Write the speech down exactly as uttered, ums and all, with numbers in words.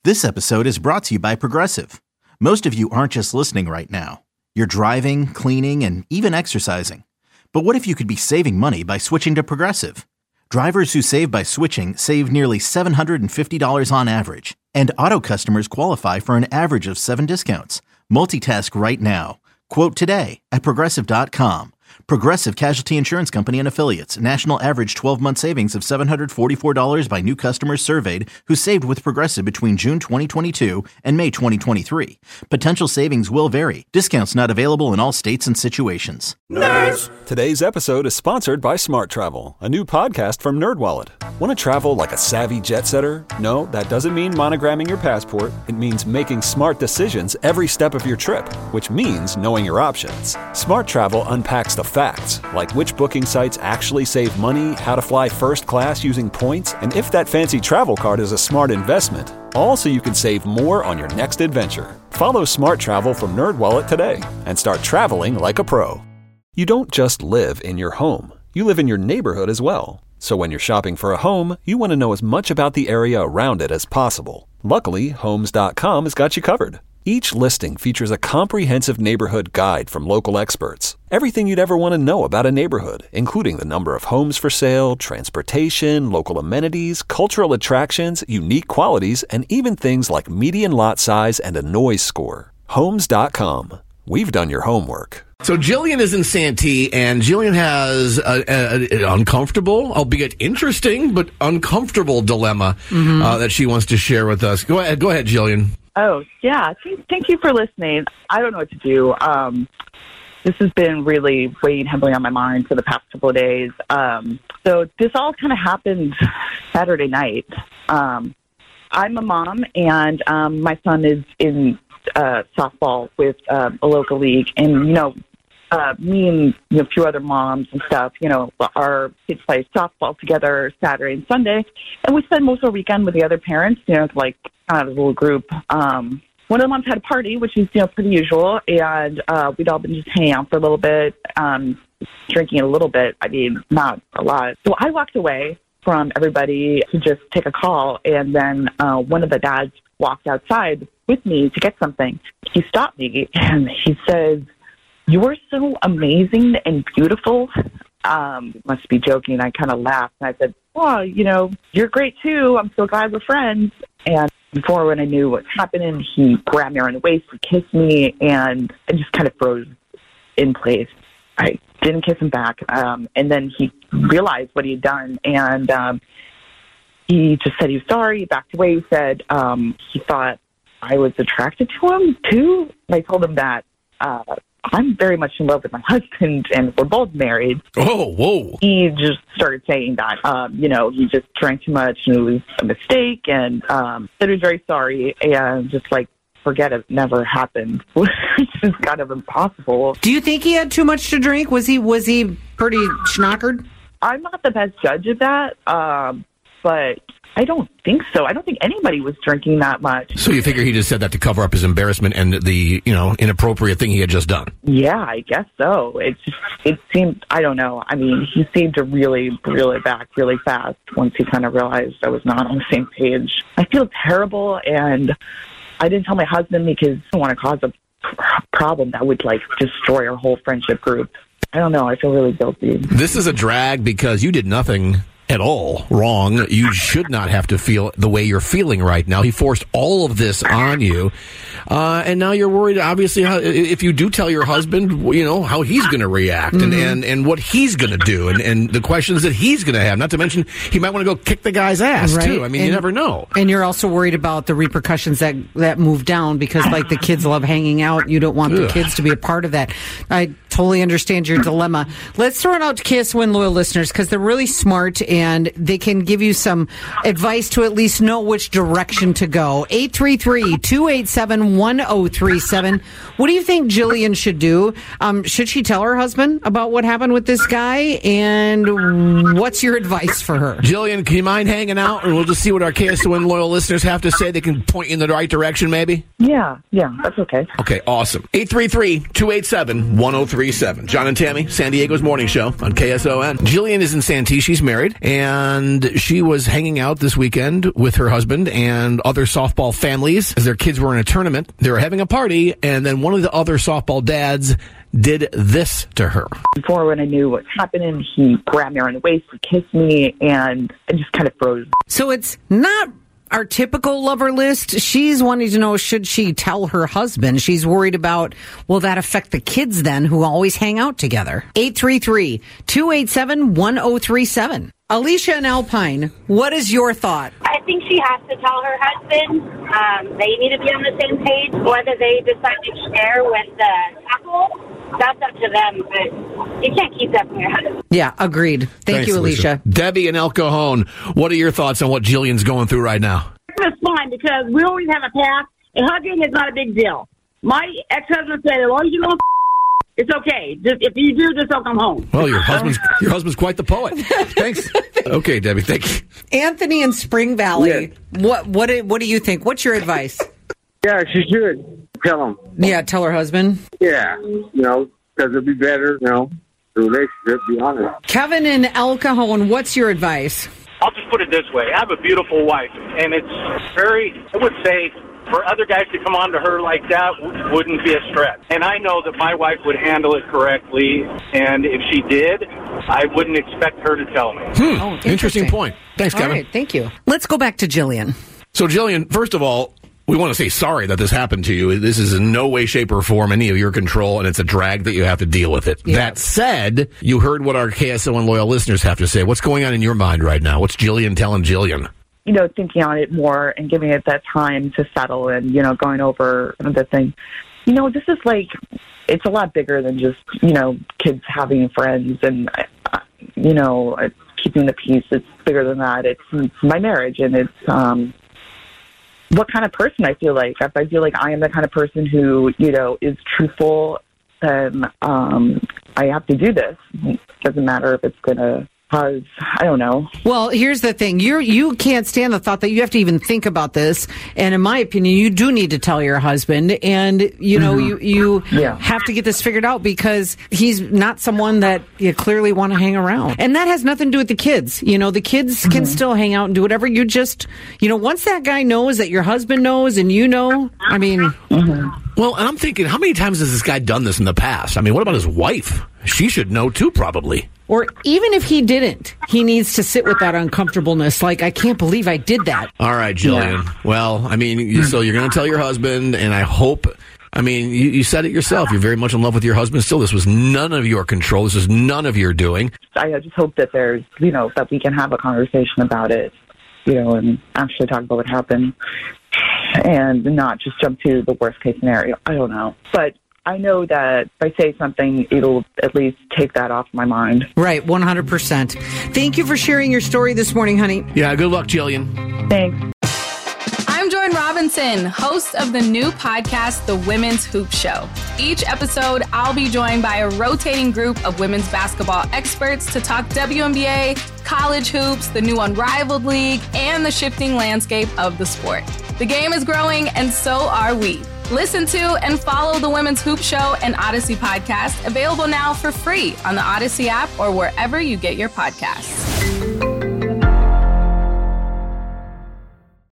This episode is brought to you by Progressive. Most of you aren't just listening right now. You're driving, cleaning, and even exercising. But what if you could be saving money by switching to Progressive? Drivers who save by switching save nearly seven hundred fifty dollars on average. And auto customers qualify for an average of seven discounts. Multitask right now. Quote today at Progressive dot com. Progressive Casualty Insurance Company and Affiliates. National average twelve-month savings of seven hundred forty-four dollars by new customers surveyed who saved with Progressive between June twenty twenty-two and May twenty twenty-three. Potential savings will vary. Discounts not available in all states and situations. Nerds! Today's episode is sponsored by Smart Travel, a new podcast from NerdWallet. Want to travel like a savvy jet setter? No, that doesn't mean monogramming your passport. It means making smart decisions every step of your trip, which means knowing your options. Smart Travel unpacks the facts, like which booking sites actually save money, how to fly first class using points, and if that fancy travel card is a smart investment. All so you can save more on your next adventure. Follow Smart Travel from NerdWallet today and start traveling like a pro. You don't just live in your home. You live in your neighborhood as well. So when you're shopping for a home, you want to know as much about the area around it as possible. Luckily, Homes dot com has got you covered. Each listing features a comprehensive neighborhood guide from local experts. Everything you'd ever want to know about a neighborhood, including the number of homes for sale, transportation, local amenities, cultural attractions, unique qualities, and even things like median lot size and a noise score. Homes dot com. We've done your homework. So Jillian is in Santee, and Jillian has an uncomfortable, albeit interesting, but uncomfortable dilemma mm-hmm. uh, that she wants to share with us. Go ahead, go ahead, Jillian. Oh, yeah. Thank, thank you for listening. I don't know what to do. Um, this has been really weighing heavily on my mind for the past couple of days. Um, so this all kind of happened Saturday night. Um, I'm a mom, and um, my son is in uh, softball with uh, a local league. And, you know, uh, me and you know, a few other moms and stuff, you know, our kids play softball together Saturday and Sunday. And we spend most of our weekend with the other parents, you know, like kind of a little group. Um, one of the moms had a party, which is, you know, pretty usual. And uh, we'd all been just hanging out for a little bit, um, drinking a little bit. I mean, not a lot. So I walked away from everybody to just take a call. And then uh, one of the dads walked outside with me to get something. He stopped me and he says, "You're so amazing and beautiful." Um, must be joking. I kind of laughed and I said, "Well, you know, you're great too. I'm so glad we're friends." And before when I knew what was happening, he grabbed me around the waist and kissed me, and I just kind of froze in place. I didn't kiss him back. Um, and then he realized what he had done, and um, he just said he was sorry. He backed away. He said um, he thought I was attracted to him too. And I told him that uh, I'm very much in love with my husband, and we're both married. Oh, whoa. He just started saying that, um, you know, he just drank too much, and it was a mistake, and um, said he was very sorry, and just like, forget it, never happened. Which is kind of impossible. Do you think he had too much to drink? Was he was he pretty schnockered? I'm not the best judge of that, um, but I don't think so. I don't think anybody was drinking that much. So you figure he just said that to cover up his embarrassment and the, you know, inappropriate thing he had just done? Yeah, I guess so. It just, it seemed, I don't know. I mean, he seemed to really reel it back really fast once he kind of realized I was not on the same page. I feel terrible, and I didn't tell my husband because I don't want to cause a problem that would, like, destroy our whole friendship group. I don't know. I feel really guilty. This is a drag because you did nothing at all wrong. You should not have to feel the way you're feeling right now. He forced all of this on you. Uh, and now you're worried, obviously, how, if you do tell your husband, you know, how he's going to react mm-hmm. and, and, and what he's going to do and, and the questions that he's going to have. Not to mention, he might want to go kick the guy's ass, right. too. I mean, and, you never know. And you're also worried about the repercussions that, that move down because, like, the kids love hanging out. You don't want Ugh. the kids to be a part of that. I totally understand your dilemma. Let's throw it out to K S O N loyal listeners because they're really smart and they can give you some advice to at least know which direction to go. eight three three, two eight seven, one oh three seven. What do you think Jillian should do? Um, should she tell her husband about what happened with this guy? And what's your advice for her? Jillian, can you mind hanging out? And we'll just see what our K S O N loyal listeners have to say. They can point you in the right direction, maybe? Yeah, yeah, that's okay. Okay, awesome. eight three three, two eight seven, one oh three seven. three seven. John and Tammy, San Diego's morning show on K S O N. Jillian is in Santee. She's married, and she was hanging out this weekend with her husband and other softball families as their kids were in a tournament. They were having a party, and then one of the other softball dads did this to her. Before, when I knew what was happening, he grabbed me around the waist, he kissed me, and I just kind of froze. So it's not our typical lover list. She's wanting to know, should she tell her husband? She's worried about, will that affect the kids then, who always hang out together? eight three three, two eight seven, one oh three seven. Alicia in Alpine, what is your thought? I think she has to tell her husband. Um, they need to be on the same page. Whether they decide to share with the couple, that's up to them. But you can't keep that from your husband. Yeah, agreed. Thank Thanks, you, Alicia. Alicia. Debbie in El Cajon, what are your thoughts on what Jillian's going through right now? It's fine because we always have a path, and hugging is not a big deal. My ex-husband said, as long as you don't, it's okay. Just, if you do, just don't come home. Well, your husband's your husband's quite the poet. Thanks. Okay, Debbie, thank you. Anthony in Spring Valley, yeah. what what do, what do you think? What's your advice? Yeah, she should tell him. Yeah, tell her husband. Yeah, you know, because it'll be better, you know, the relationship, be honest. Kevin in El Cajon, what's your advice? I'll just put it this way. I have a beautiful wife, and it's very, I would say, for other guys to come on to her like that w- wouldn't be a stretch. And I know that my wife would handle it correctly, and if she did, I wouldn't expect her to tell me. Hmm. Oh, interesting. interesting point. Thanks, Kevin. All right, thank you. Let's go back to Jillian. So, Jillian, first of all, we want to say sorry that this happened to you. This is in no way, shape, or form any of your control, and it's a drag that you have to deal with it. Yeah. That said, you heard what our K S O N loyal listeners have to say. What's going on in your mind right now? What's Jillian telling Jillian? You know, thinking on it more and giving it that time to settle and, you know, going over the thing. You know, this is like, it's a lot bigger than just, you know, kids having friends and, uh, you know, keeping the peace. It's bigger than that. It's, it's my marriage, and it's um, what kind of person I feel like. If I feel like I am the kind of person who, you know, is truthful, then um, I have to do this. It doesn't matter if it's going to cause, I don't know. Well, here's the thing. You you can't stand the thought that you have to even think about this. And in my opinion, you do need to tell your husband. And, you know, mm-hmm. you, you yeah. have to get this figured out because he's not someone that you clearly want to hang around. And that has nothing to do with the kids. You know, the kids mm-hmm. can still hang out and do whatever. You just, you know, once that guy knows that your husband knows and you know, I mean... Mm-hmm. Well, and I'm thinking, how many times has this guy done this in the past? I mean, what about his wife? She should know too, probably. Or even if he didn't, he needs to sit with that uncomfortableness. Like, I can't believe I did that. All right, Jillian. Yeah. Well, I mean, you, so you're going to tell your husband, and I hope... I mean, you, you said it yourself. You're very much in love with your husband still. This was none of your control. This was none of your doing. I just hope that there's, you know, that we can have a conversation about it, you know, and actually talk about what happened and not just jump to the worst case scenario. I don't know. But I know that if I say something, it'll at least take that off my mind. Right, one hundred percent. Thank you for sharing your story this morning, honey. Yeah, good luck, Jillian. Thanks. I'm Jordan Robinson, host of the new podcast, The Women's Hoop Show. Each episode, I'll be joined by a rotating group of women's basketball experts to talk W N B A, college hoops, the new Unrivaled League, and the shifting landscape of the sport. The game is growing, and so are we. Listen to and follow The Women's Hoop Show and Odyssey podcast, available now for free on the Odyssey app or wherever you get your podcasts.